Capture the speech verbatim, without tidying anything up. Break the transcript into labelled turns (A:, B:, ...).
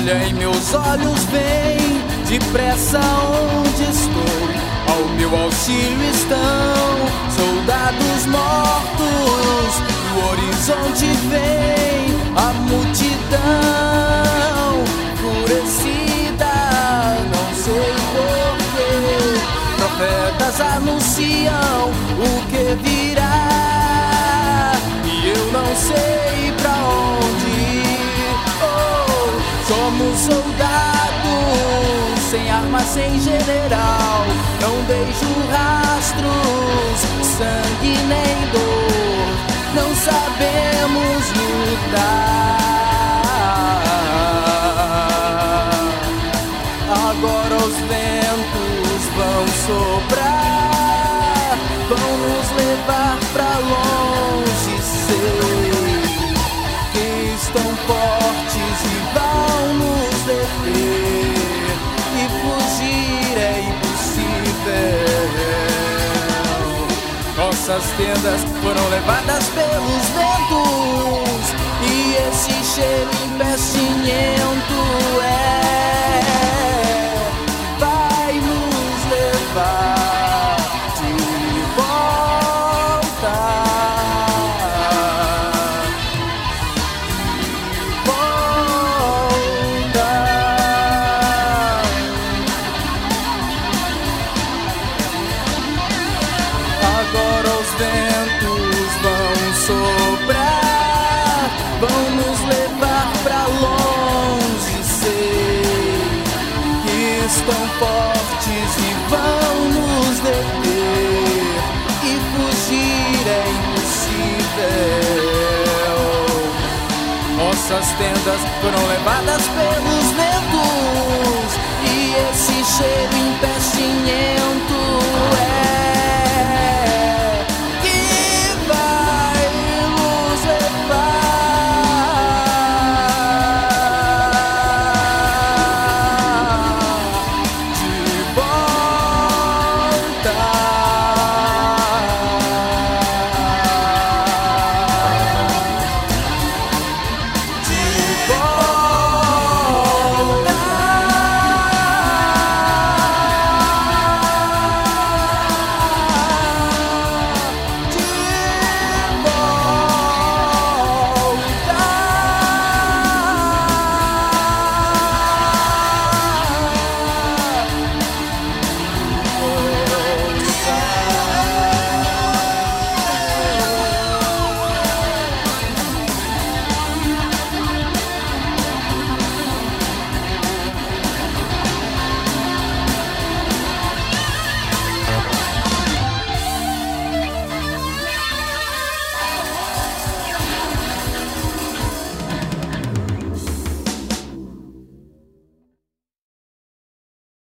A: Olha em meus olhos, vem depressa onde estou. Ao meu auxílio estão soldados mortos. No horizonte vem a multidão enfurecida, não sei porquê. Profetas anunciam o que virá e eu não sei pra onde ir. Oh, somos soldados, sem arma, sem general. Não deixo rastros, sangue nem dor. Não sabemos lutar. Agora os ventos vão soprar, vão nos levar pra longe, sei que estão fortes e vão nos deter, e fugir é impossível. Nossas tendas foram levadas pelos ventos, e esse cheiro empestinhento é vai nos levar de volta, de volta. Agora os ventos vão soprar, vão nos levar pra longe, sei que estão fortes e vão nos deter, e fugir é impossível. Nossas tendas foram levadas pelos ventos, e esse cheiro empestinhento é